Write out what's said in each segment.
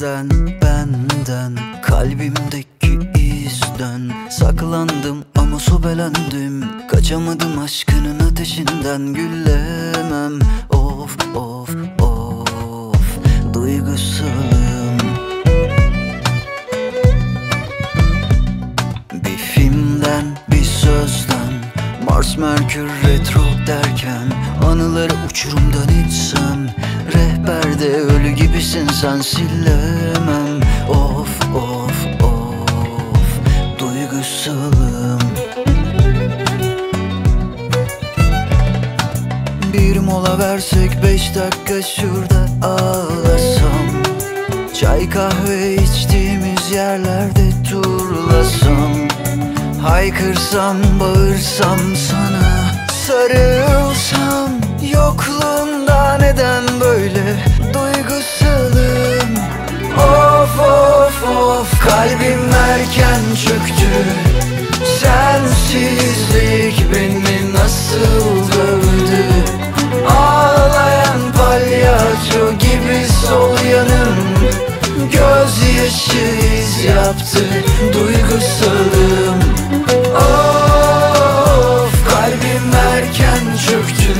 benden kalbimdeki izden saklandım ama sobelendim. Kaçamadım aşkının ateşinden, güllemem. Of of of, duygusalım. Bir filmden, bir sözden, Mars Merkür retro derken anıları uçurumdan itsem, rehberde ölü gibisin sen, silemem. Of of of, duygusalım. Bir mola versek 5 dakika şurada ağlasam, çay kahve içtiğimiz yerlerde turlasam, haykırsam bağırsam sana, sarılsam. Yokluğunda neden böyle duygusalım? Of of of, kalbim erken çöktü. Sensizlik beni nasıl dövdü. Ağlayan palyaço gibi sol yanım gözyaşı iz yaptı. Duygusalım. Of, kalbim erken çöktü.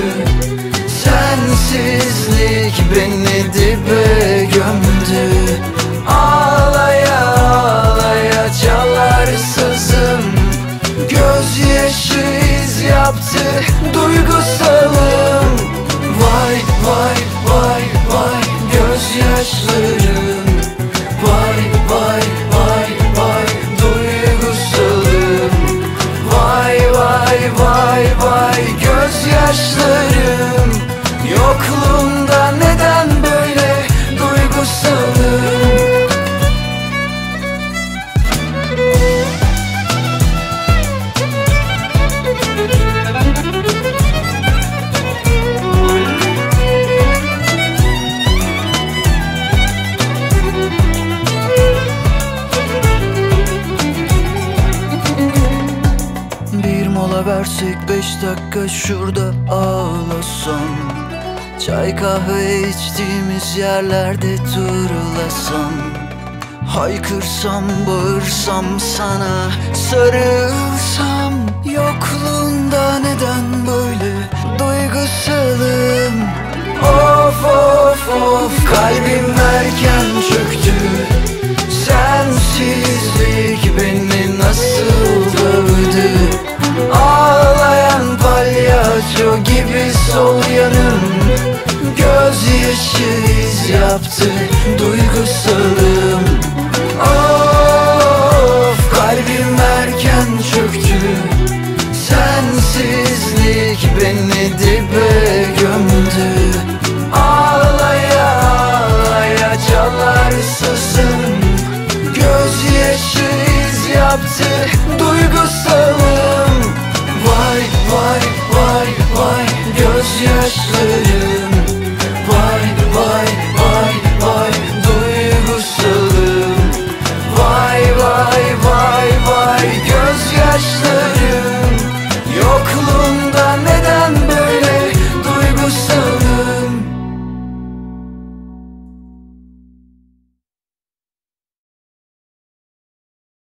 Sensizlik beni dibe gömdü. Ağlaya ağlaya çalar sızım, gözyaşı iz yaptı. Duygusalım. Vay vay vay vay, gözyaşlarım. Vay vay vay vay, duygusalım. Vay vay vay vay, gözyaşlarım. Yokluğunda neden böyle duygusalım? Bir mola versek 5 dakika şurada ağlasam, çay kahve içtiğimiz yerlerde turlasam, haykırsam bağırsam sana, sarılsam. Yokluğunda neden böyle duygusalım? Of of of, kalbim erken çöktü. Sensizlik beni nasıl dövdü. Ağlayan palyaço gibi sol yanım gözyaşı iz yaptı. Duygusalım. Of, kalbim erken çöktü. Sensizlik beni dibe